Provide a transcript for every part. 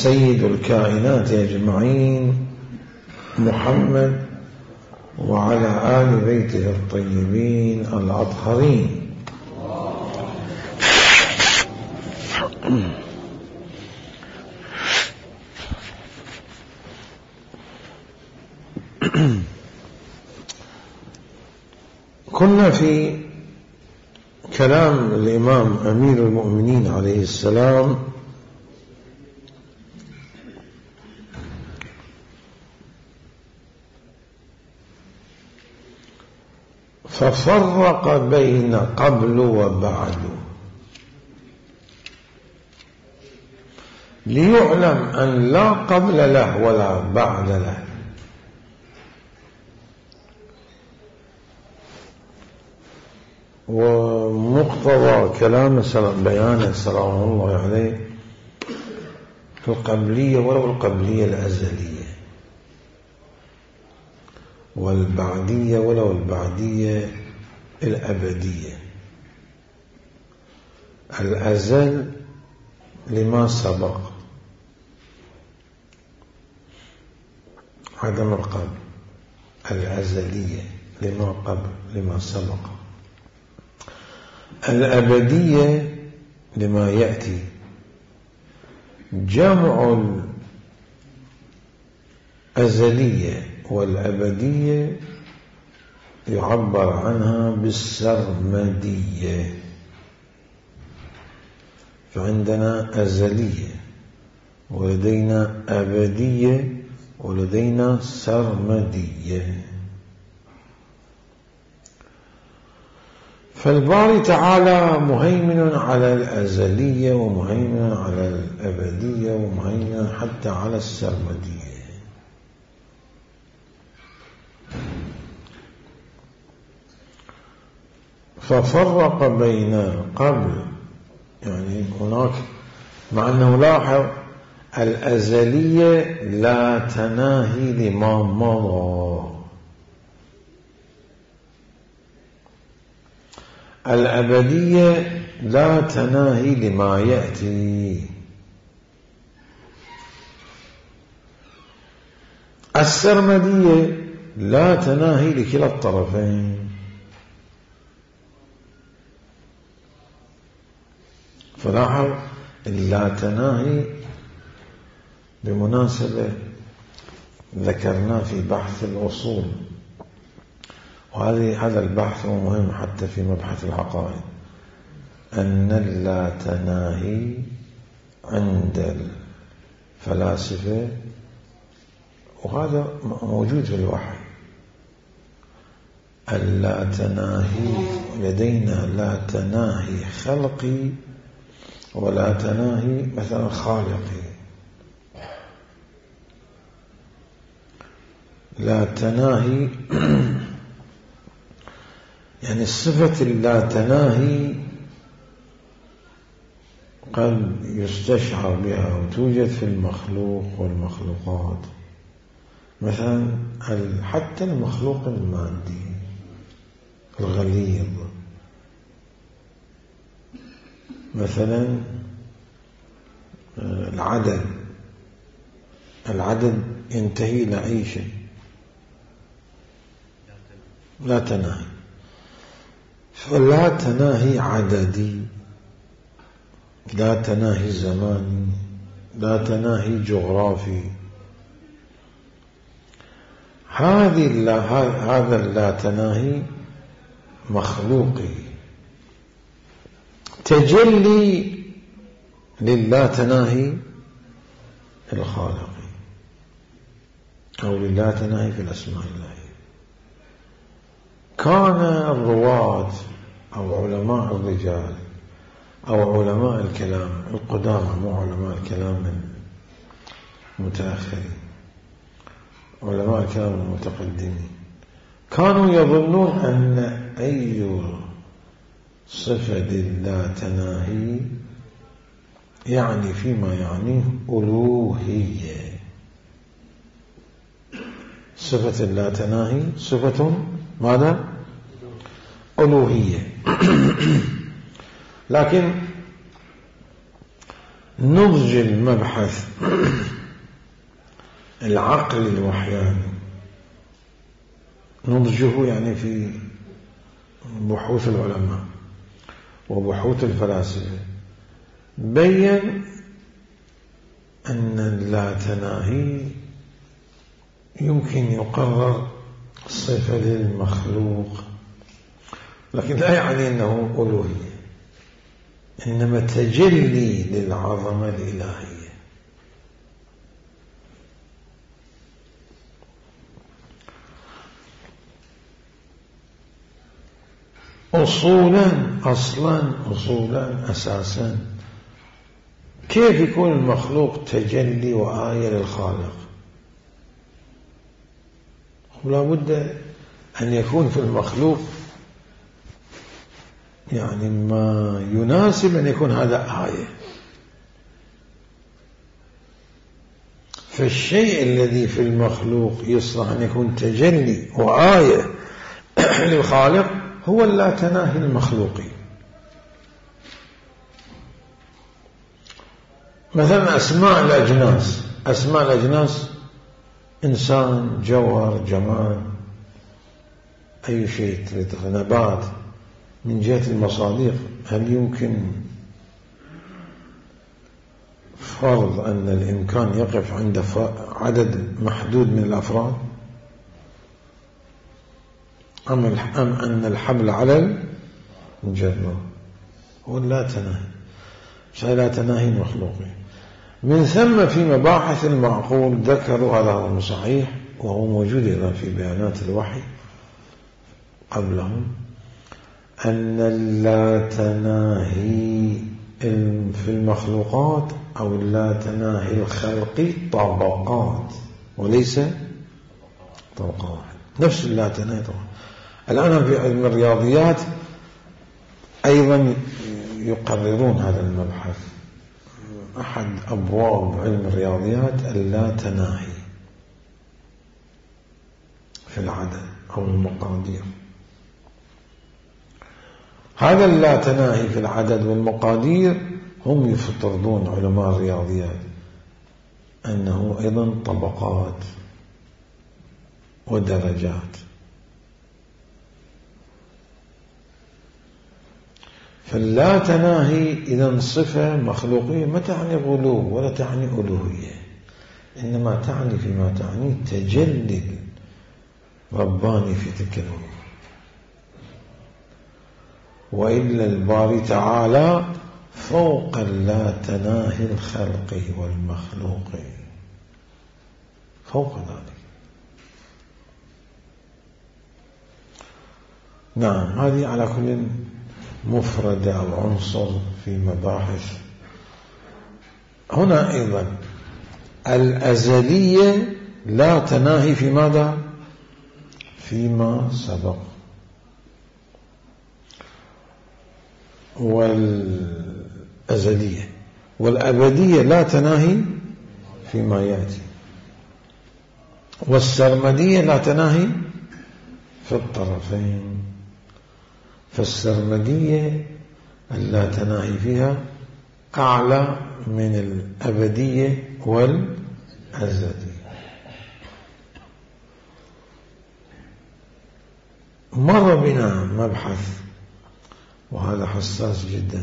سيد الكائنات أجمعين محمد وعلى آل بيته الطيبين الأطهرين. كنا في كلام الإمام أمير المؤمنين عليه السلام ففرق بين قبل وبعد ليعلم أن لا قبل له ولا بعد له. ومقتضى كلام بيان سلام الله عليه في القبلية ولو القبلية الأزلية، والبعدية ولو البعدية الأبدية. الأزل لما سبق، عدم القبل. الأزلية لما قبل لما سبق. الأبدية لما يأتي. جمع الأزلية والأبدية يعبر عنها بالسرمدية. فعندنا أزلية ولدينا أبدية ولدينا سرمدية. فالباري تعالى مهيمن على الأزلية ومهيمن على الأبدية ومهيمن حتى على السرمدية. ففرق بين قبل، يعني هناك، مع أنه لاحظ الأزلية لا تناهي لما مضى، الأبدية لا تناهي لما يأتي، السرمدية لا تناهي لكلا الطرفين. فلاحظ لا تناهي بمناسبة ذكرنا في بحث الأصول، وهذا البحث هو مهم حتى في مبحث العقائد، أن اللا تناهي عند الفلاسفة، وهذا موجود في الوحي. اللا تناهي لدينا لا تناهي خلقي ولا تناهي مثلا خالقي. لا تناهي يعني الصفة اللا تناهي قد يستشعر بها وتوجد في المخلوق والمخلوقات. مثلا حتى المخلوق المادي الغليظ، مثلا العدد ينتهي إلى أي شيء، لا تناهي. فلا تناهي عددي، لا تناهي زماني، لا تناهي جغرافي. هذا اللا تناهي مخلوقي، تجلي للا تناهي الخالقي، أو للا تناهي في الأسماء الله. كان الرواة أو علماء الرجال أو علماء الكلام القدامى، مو علماء الكلام المتأخرين، علماء الكلام المتقدمين، كانوا يظنون أن أي صفة لا تناهي يعني فيما يعنيه ألوهية. صفة لا تناهي صفة ماذا؟ ألوهية. لكن نضج المبحث العقل الوحياني، نضجه يعني في بحوث العلماء وبحوث الفلاسفة، بين أن اللاتناهي يمكن يقرر صفة للمخلوق، لكن لا يعني أنه ألوهية، إنما تجلي للعظمة الإلهية. أصولا أساسا، كيف يكون المخلوق تجلي وآية للخالق؟ ولا بد أن يكون في المخلوق يعني ما يناسب أن يكون هذا آية. فالشيء الذي في المخلوق يصلح أن يكون تجلي وآية للخالق هو اللاتناهي المخلوقي. مثلا أسماء الأجناس إنسان، جوهر، جمال، أي شيء، نبات. من جهة المصادق هل يمكن فرض أن الإمكان يقف عند عدد محدود من الأفراد، أم أن الحمل على الجرة هو لا تناهي، شيء لا تناهي مخلوقي. من ثم في مباحث المعقول ذكروا هذا هو صحيح، وهو موجود أيضا في بيانات الوحي قبلهم، أن اللاتناهي في المخلوقات أو اللاتناهي الخلقي طبقات وليس طبقات، نفس اللاتناهي طبقات. الآن في علم الرياضيات أيضا يقررون هذا المبحث، أحد أبواب علم الرياضيات اللاتناهي في العدد أو المقادير. هذا اللاتناهي في العدد والمقادير هم يفترضون علماء الرياضيات أنه أيضا طبقات ودرجات. فاللاتناهي إذا صفة مخلوقية ما تعني غلو ولا تعني ألوهية، إنما تعني فيما تعني تجلي رباني في تلك الأمور. وإلا الباري تعالى فوق اللاتناهي الخلقي والمخلوقي، فوق ذلك. نعم، هذه على كل مفردة أو عنصر في مباحث. هنا أيضا الأزلية لا تناهي في ماذا؟ فيما سبق، والأزلية والأبدية لا تناهي فيما يأتي، والسرمدية لا تناهي في الطرفين. فالسرمدية لا تناهي فيها أعلى من الأبدية والأزلية. مر بنا مبحث وهذا حساس جدا،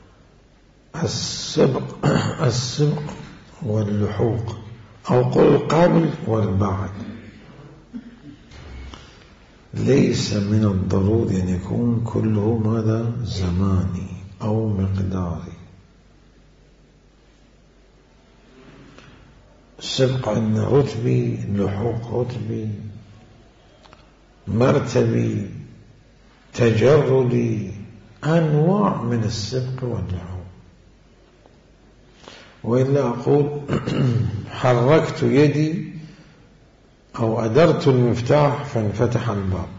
السبق واللحوق، أو قل القابل والبعد. ليس من الضروري أن يكون كله ماذا؟ زماني أو مقداري. السبق أن رتبي، لحوق رتبي، مرتبي، تجردي، أنواع من السبق واللحوق. وإلا أقول حركت يدي أو أدرت المفتاح فانفتح الباب،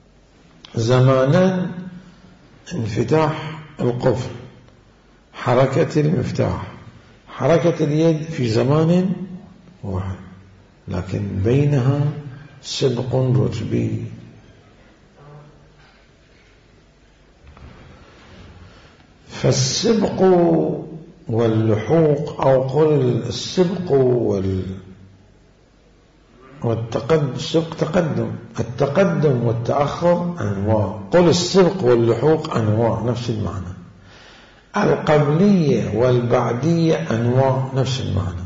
زمانا انفتاح القفل، حركة المفتاح، حركة اليد في زمان واحد، لكن بينها سبق رتبي. فالسبق واللحوق، أو قل السبق والتقدم. السبق تقدم، التقدم والتأخر أنواع. قل السبق واللحوق أنواع، نفس المعنى. القبلية والبعدية أنواع، نفس المعنى.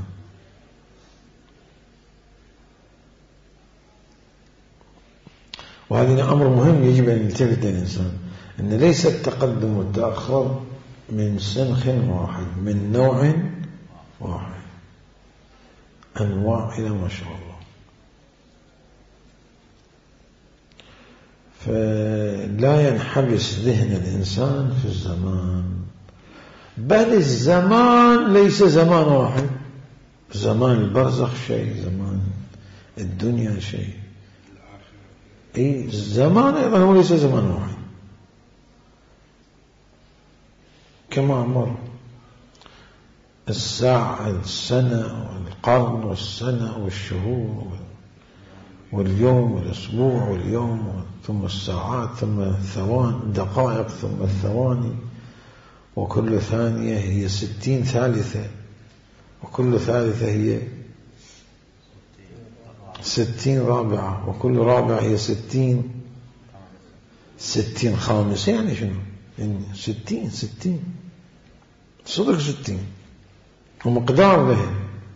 وهذا أمر مهم يجب أن يلتفت الإنسان، أن ليس التقدم والتأخر من سنخ واحد، من نوع واحد، أنواع إلى ما شاء الله. فلا ينحبس ذهن الإنسان في الزمان، بل الزمان ليس زمان واحد. زمان البرزخ شيء، زمان الدنيا شيء، الزمان أيضا هو ليس زمان واحد كما مر. الساعة، السنة، والقرن، والسنة، والشهور، واليوم، والأسبوع، واليوم، ثم الساعات، ثم الدقائق، ثم الثواني، وكل ثانية هي 60 ثالثة، وكل ثالثة هي 60 رابعة، وكل رابعة هي 60 خامسة. يعني شنو؟ يعني 60 صدق 60 ومقدار له.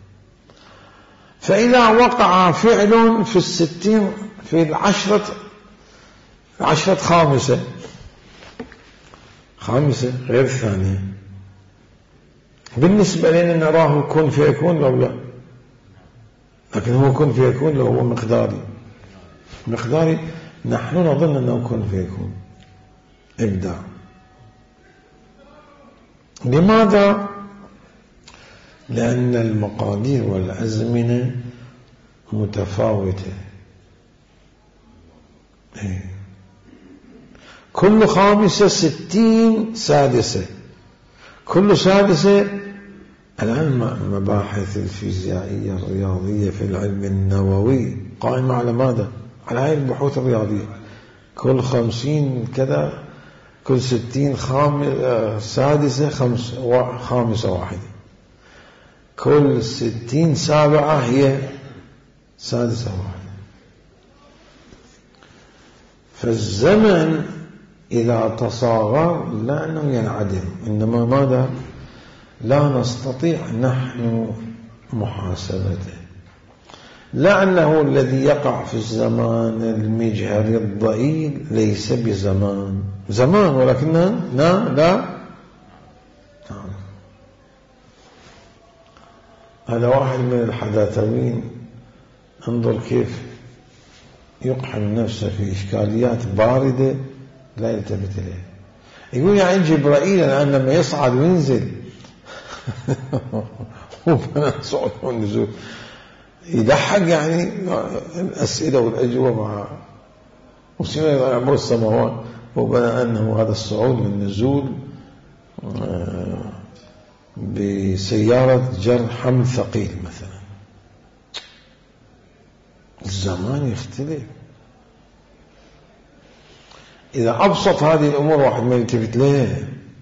فإذا وقع فعل في 60 في العشرة خامسة غير الثانية، بالنسبة لنا نراه كن فيكون لو لا، لكن هو كن فيكون لو هو مقداري نحن نظن أنه كن فيكون إبداع. لماذا؟ لأن المقادير والأزمنة متفاوتة. كل خامسة 60 سادسة، كل سادسة. الآن مباحث الفيزيائية الرياضية في العلم النووي قائمة على ماذا؟ على هذه البحوث الرياضية. كل 50 كذا، كل 60 سادسة خامسة واحدة، كل 60 سابعة هي سادسة واحدة. فالزمن إذا تصاغر لا أنه ينعدم، إنما ماذا؟ لا نستطيع نحن محاسبته، لأنه الذي يقع في الزمان المجهري الضئيل ليس بزمان، زمان ولكننا لا. هذا واحد من الحداثوين، انظر كيف يقحم نفسه في إشكاليات باردة لا يلتفت إليها. يقول يعني جبرائيل الآن لما يصعد وينزل صعود والنزول يضحك، يعني الأسئلة والأجوبة مع وسيلة عبر السماوات، وبنى أنه هذا الصعود والنزول بسيارة جر حمل ثقيل مثلا. الزمان يختلف. إذا أبسط هذه الأمور واحد ما يلتفت لها.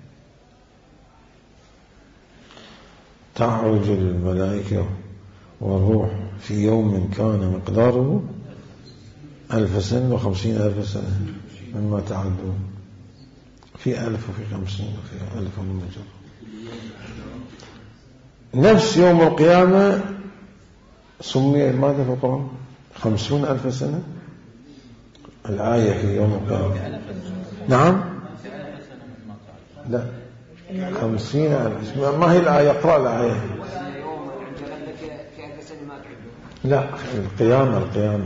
تعرج الملائكة والروح في يوم كان مقداره 1000 سنة و50,000 سنة مما تعدون، في 1000 وفي 50 وفي 1000 ومجرد. نفس يوم القيامة سمي ماذا في القرآن؟ 50,000 سنة. الآية في يوم القيامة نعم لا 50,000. ما هي الآية؟ اقرأ الآية. لا القيامة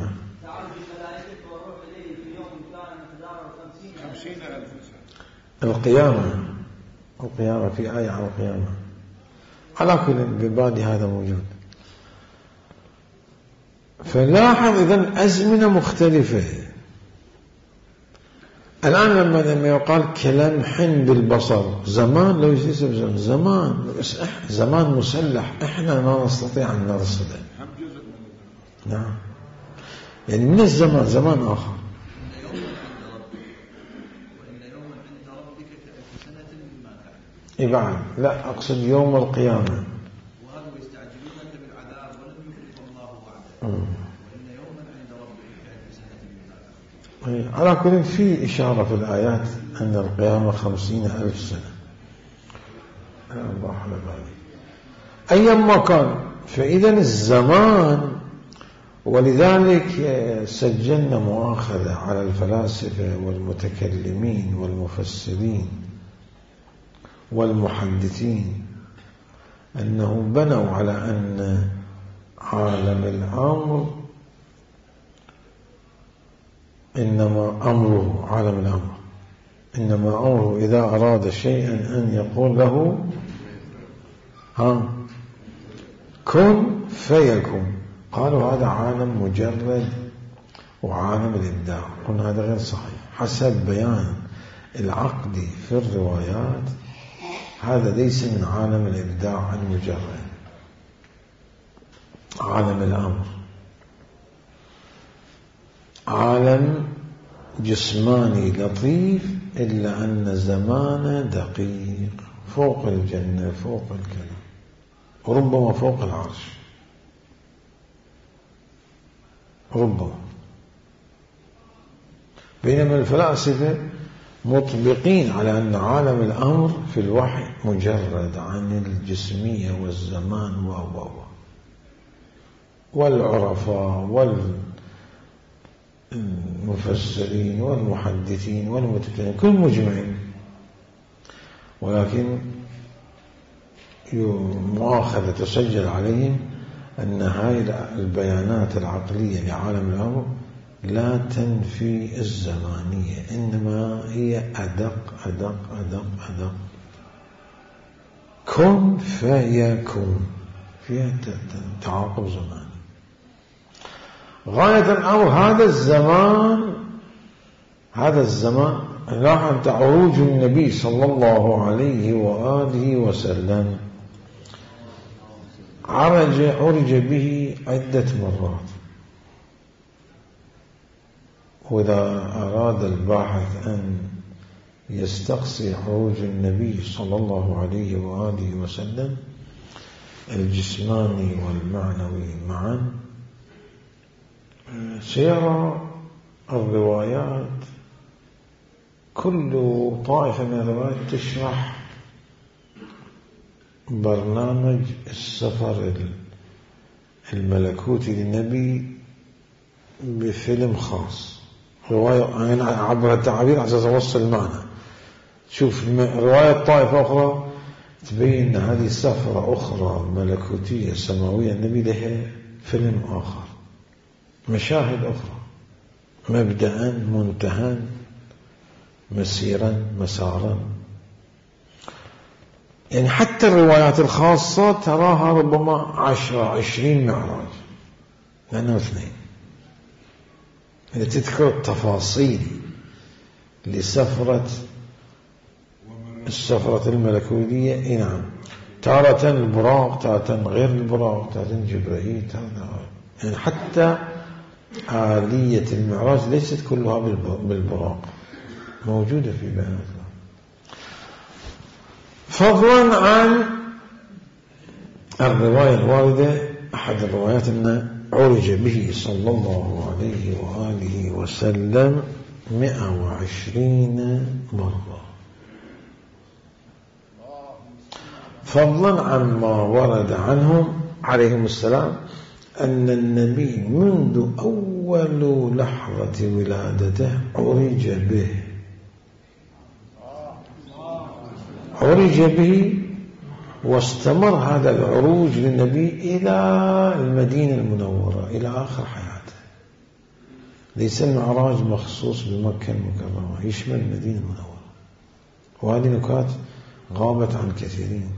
القيامة في آية عن القيامة. على كل ببالي هذا موجود. فلاحظ إذن أزمنة مختلفة. الآن لما يقال كلمح بالبصر، زمان لو يصير زمان مسلح احنا ما نستطيع أن نرصده. نعم، يعني من الزمان زمان آخر. بعد لا أقصد يوم القيامة. وهذا يستعجلونك بالعذاب ولم يخلف الله وعده وإن يوما عند ربك كألف سنة. على كل في إشارة في الآيات أن القيامة 50,000 سنة. الله على بالي أيما كان. فإذا الزمان، ولذلك سجلنا مؤاخذة على الفلاسفة والمتكلمين والمفسرين والمحدثين أنهم بنوا على أن عالم الأمر إنما أمره عالم الأمر إنما أمره إذا أراد شيئا أن يقول له كن فيكون. قالوا هذا عالم مجرد وعالم الإبداع. قلنا هذا غير صحيح حسب بيان العقدي في الروايات. هذا ليس من عالم الإبداع المجرد، عالم الأمر عالم جسماني لطيف إلا أن زمانه دقيق، فوق الجنة، فوق الكلام، وربما فوق العرش، ربما. بينما الفلاسفة مطبقين على أن عالم الأمر في الوحي مجرد عن الجسمية والزمان والعرفاء والمفسرين والمحدثين والمتكلمين كل مجمعين. ولكن مؤاخذة تسجل عليهم أن هاي البيانات العقلية لعالم الأمر لا تنفي الزمانية، إنما هي أدق أدق أدق أدق. كن فيكون، فيها تعاقب زماني. غاية الأمر هذا الزمان لاحظ عروج النبي صلى الله عليه وآله وسلم عرج به عدة مرات. وإذا أراد الباحث أن يستقصي عروج النبي صلى الله عليه وآله وسلم الجسماني والمعنوي معا سيرى الروايات. كل طائفة من الروايات تشرح برنامج السفر الملكوتي للنبي بفيلم خاص، رواية أنا عبر التعبير عشان أوصل المعنى. شوف رواية طائفة أخرى تبين أن هذه سفرة أخرى ملكوتية سماوية، النبي لها فيلم آخر، مشاهد أخرى، مبدأ منتهى، مسيرا مسارا. يعني حتى الروايات الخاصة تراها ربما 10-20 معراج، لأنه 2. إذا تذكر التفاصيل لسفرة السفرة الملكوتية، نعم، تارة البراق، تارة غير البراق، تارة جبرائيل، يعني حتى آلية المعراج ليست كلها بالبراق، موجودة في بيانات. فضلا عن الرواية الواردة، أحد الروايات أن عرج به صلى الله عليه وآله وسلم 120 مرة. فضلا عن ما ورد عنهم عليهم السلام أن النبي منذ أول لحظة ولادته عرج به واستمر هذا العروج للنبي إلى المدينة المنورة إلى آخر حياته. ليس المعراج مخصوص بمكة المكرمة، يشمل المدينة المنورة. وهذه نكات غابت عن كثيرين.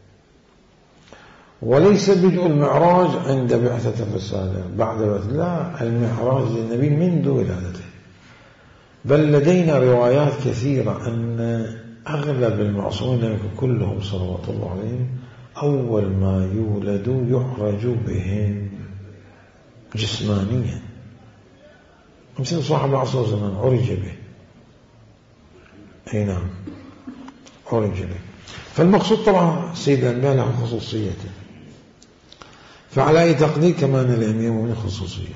وليس بدء المعراج عند بعثة الرسالة بعد بعثة، لا، المعراج للنبي منذ ولادته. بل لدينا روايات كثيرة أن أغلب المعصومين كلهم صلوات الله عليهم أول ما يولدوا يحرج بهم جسمانيا، مثل صاحب العصر زمان عرج به. أي نعم، عرج به. فالمقصود طبعا سيد الأنبياء له خصوصيته، فعلى أي تقدير كمان الأمير المؤمنين خصوصية.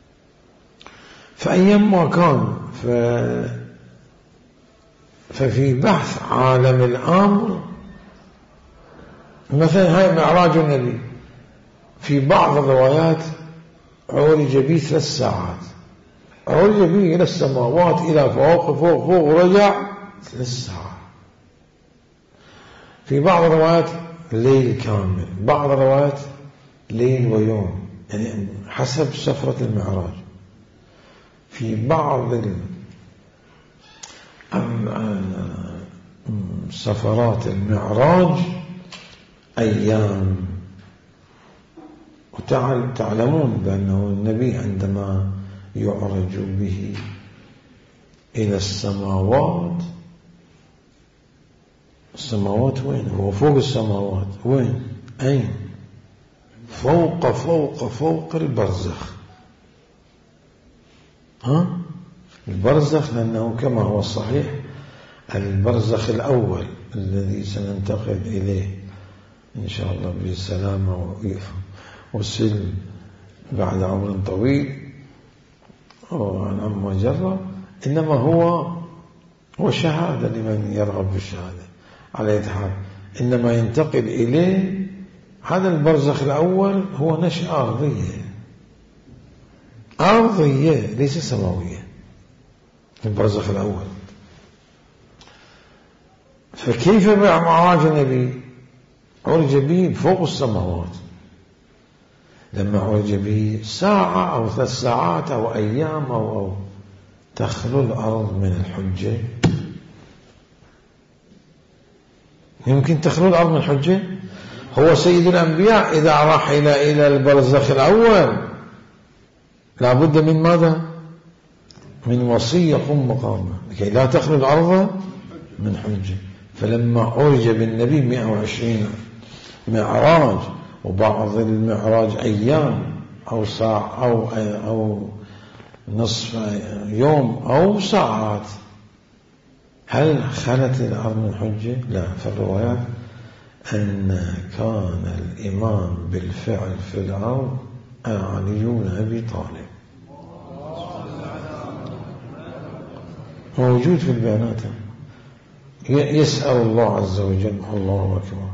فأيام ما كان ففي بحث عالم الأمر، مثلا هاي معراج النبي في بعض الروايات عرج به 3 ساعات، عرج به إلى السماوات إلى فوق ورجع 3 ساعات. في بعض الروايات ليل كامل، بعض الروايات ليل ويوم، يعني حسب سفرة المعراج. في بعض سفرات المعراج أيام. وتعلمون بأنه النبي عندما يعرج به إلى السماوات، السماوات وين؟ هو فوق السماوات، وين؟ أين؟ فوق فوق فوق البرزخ. البرزخ، لأنه كما هو الصحيح البرزخ الأول الذي سننتقل إليه إن شاء الله بالسلامة والسلم بعد عمر طويل ونعم وجرة، إنما هو شهادة لمن يرغب بالشهادة على يد حال. إنما ينتقل إليه هذا البرزخ الأول هو نشأة أرضية ليس سماوية، البرزخ الأول. فكيف معراج النبي؟ عرج به فوق السماوات، لما عرج به ساعة أو 3 ساعات أو أيام أو تخلو الأرض من الحجة. يمكن تخلو الأرض من الحجة؟ هو سيد الأنبياء إذا راح إلى البرزخ الأول لابد من ماذا؟ من وصي يقوم مقامه لكي لا تخلو الأرض من حجة. فلما عرج بالنبي 120 معراج، وبعض المعراج أيام أو ساعة أو نصف يوم أو ساعات، هل خلت الأرض من حجة؟ لا. في الروايات أن كان الإمام بالفعل في الأرض علي بن أبي طالب، موجود في البيانات. يسأل الله عز وجل، الله أكبر،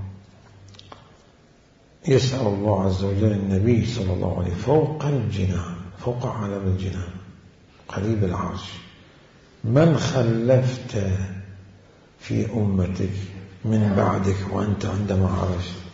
يسأل الله عز وجل النبي صلى الله عليه فوق الجنان، فوق عالم الجنان قريب العرش: من خلفت في أمتك من بعدك وأنت عندما عرشت؟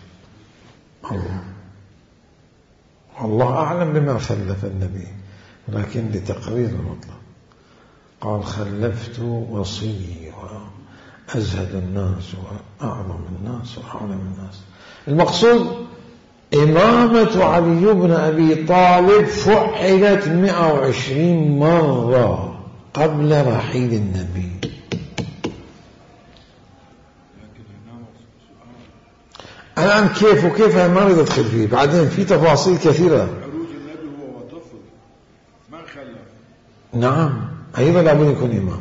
الله أعلم بما خلف النبي، لكن لتقرير المطلق قال: خلفت وصي وأزهد الناس وأعظم الناس وأعلم الناس. المقصود إمامة علي بن أبي طالب فعلت 120 مرة قبل رحيل النبي. الآن كيف وكيف ما أريد أدخل فيه، بعدين في تفاصيل كثيرة. عروج النبي هو طفل ما خلف. نعم، أيضا لابد يكون إمام،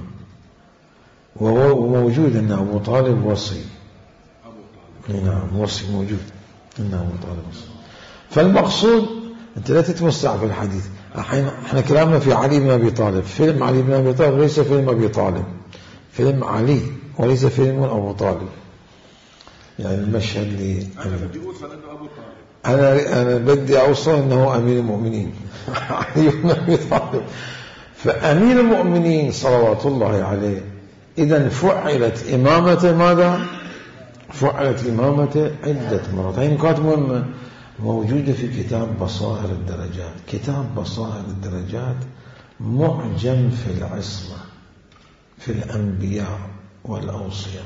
وموجود أن أبو طالب وصي. نعم، وصي موجود أن أبو طالب وصي. فالمقصود أنت لا تتوسع في الحديث. احنا كلامنا في علي بن أبي طالب. فيلم علي بن أبي طالب ليس فيلم أبي طالب، فيلم علي وليس فيلم أبو طالب. يعني المشهد اللي أنا بدي أوصل أنه أبو طالب، أنا بدي أوصل أنه أمير المؤمنين علي بن أبي طالب. فأمير المؤمنين صلوات الله عليه إذن فعلت إمامته ماذا؟ فعلت إمامته عدة مرات. هذه نقاط مهمة موجودة في كتاب بصائر الدرجات. كتاب بصائر الدرجات معجم في العصمة في الأنبياء والأوصياء،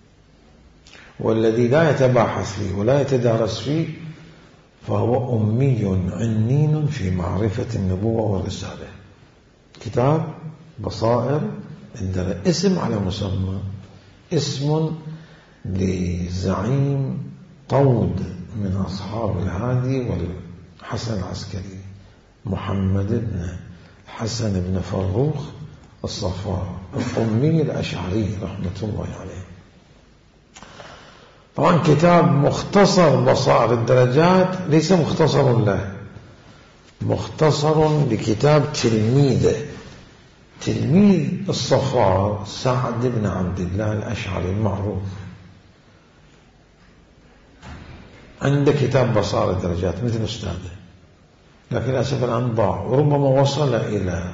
والذي لا يتباحث فيه ولا يتدارس فيه فهو أمي عنين في معرفة النبوة والرسالة. كتاب بصائر الدرجات، اسم على مسمى، اسم لزعيم طود من أصحاب الهادي والحسن العسكري، محمد بن حسن بن فروخ الصفار الأمي الأشعري رحمة الله عليه. طبعا كتاب مختصر بصائر الدرجات ليس مختصر له، مختصر لكتاب تلميذ الصخار سعد بن عبد الله الأشعري المعروف، عنده كتاب بصائر الدرجات مثل أستاذه، لكن للأسف الآن ضاع، وربما وصل إلى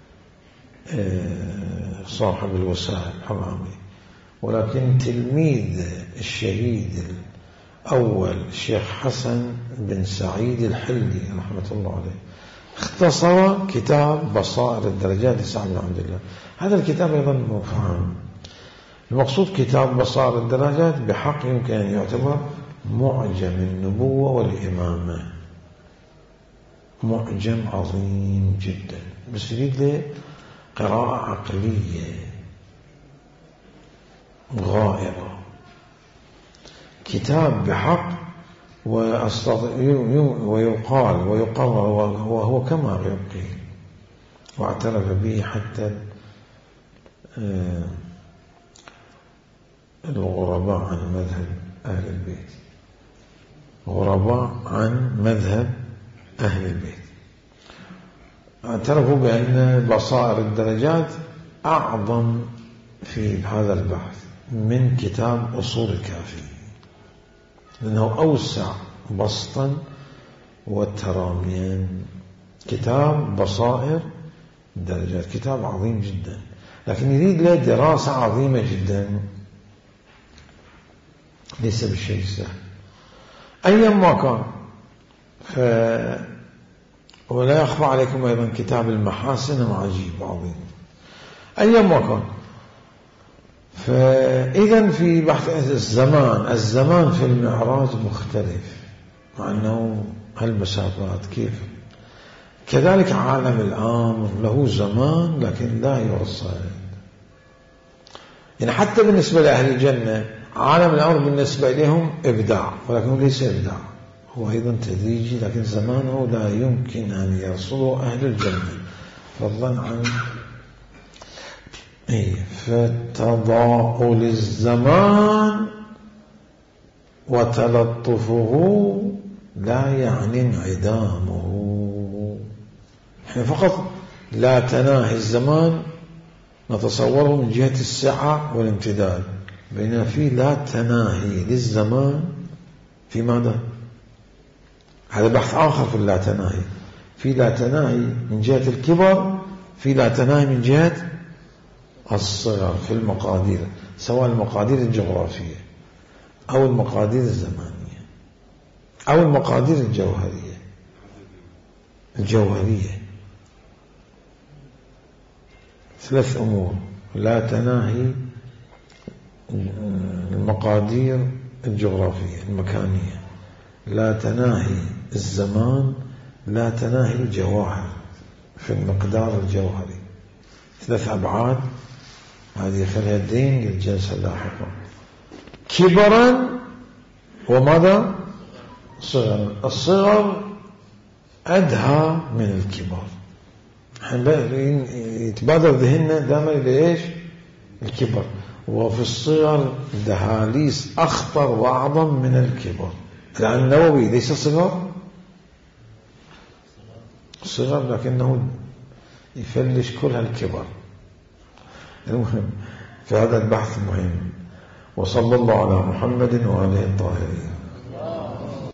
صاحب الوسائل الحمامي، ولكن تلميذ الشهيد الأول الشيخ حسن بن سعيد الحلي رحمة الله عليه اختصر كتاب بصائر الدرجات لسعد بن عبد الله. هذا الكتاب أيضا مفهوم. المقصود كتاب بصائر الدرجات بحق يمكن أن يعتبر معجم النبوة والإمامة، معجم عظيم جدا، بس يريد له قراءة عقلية غائرة، كتاب بحق، ويقال وهو كما يقيل، واعترف به حتى الغرباء عن مذهب أهل البيت، غرباء عن مذهب أهل البيت اعترفوا بأن بصائر الدرجات أعظم في هذا البحث من كتاب أصول الكافي، لأنه أوسع بسطا وتراميا. كتاب بصائر الدرجات كتاب عظيم جدا، لكن يريد له دراسة عظيمة جدا، ليس بالشيء سهل أيما كان. ولا يخفى عليكم أيضا كتاب المحاسن عجيب عظيم أيما كان. فإذا في بحث الزمان في المعراج مختلف، مع أنه هالمسافات كيف، كذلك عالم الأمر له زمان لكن لا يرصد. يعني حتى بالنسبة لأهل الجنة عالم الأمر بالنسبة لهم إبداع، ولكنه ليس إبداع، هو أيضا تدريجي، لكن زمانه لا يمكن أن يرصده أهل الجنة فضلا عن فتضاؤل الزمان وتلطفه لا يعني انعدامه. احنا فقط لا تناهي الزمان نتصوره من جهة السعة والامتداد، بينما في لا تناهي للزمان في ماذا؟ هذا بحث آخر في اللا تناهي. في لا تناهي من جهة الكبر، في لا تناهي من جهة الصغر في المقادير، سواء المقادير الجغرافية أو المقادير الزمانية أو المقادير الجوهرية. ثلاث أمور: لا تناهي المقادير الجغرافية المكانية، لا تناهي الزمان، لا تناهي الجواهر في المقدار الجوهري. ثلاث أبعاد، هذه خليها الدين للجلسة اللاحقة. كبرا وماذا؟ صغرا. الصغر أدهى من الكبر، يتبادر ذهننا دائما لإيش؟ الكبر. وفي الصغر دهاليز أخطر وأعظم من الكبر. الآن النووي ليس صغر لكنه يفلش كل هالكبر. المهم فهذا البحث مهم. وصلى الله على محمد وآله الطاهرين.